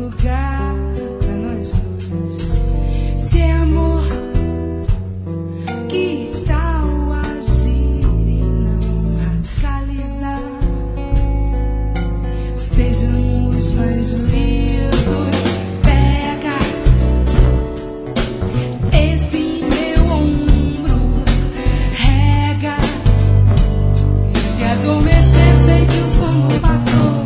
lugar pra nós dois. Se é amor, que tal agir e não radicalizar? Sejamos mais lisos. Pega esse meu ombro, rega. Se adormecer, sei que o sono passou.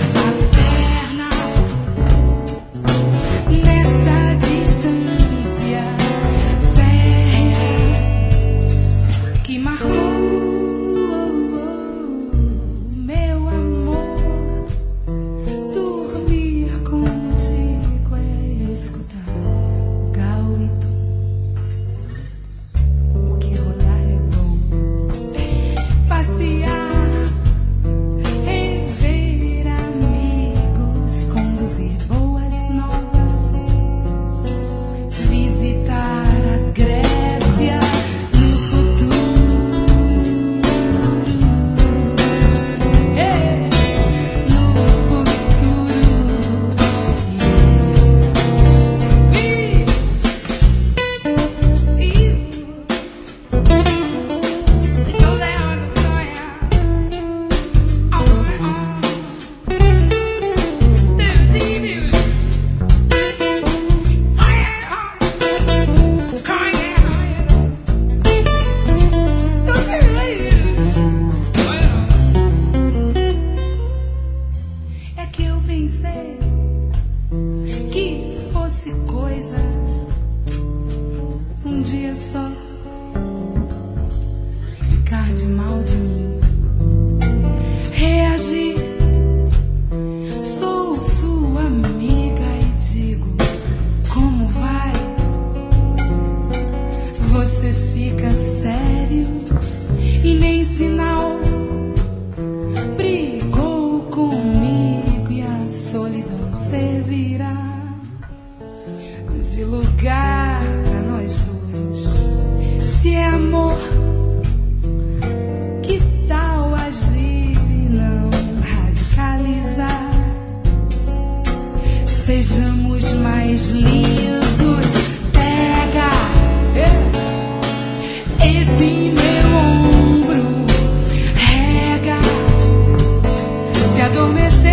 Que fosse coisa um dia só ficar de mal de mim, reagir. Sou sua amiga e digo como vai. Você fica sério e nem sinal. Brigou comigo e a solidão servirá de lugar pra nós dois. Se é amor, que tal agir e não radicalizar? Sejamos mais lisos. Pega esse meu ombro, rega. Se adormecer,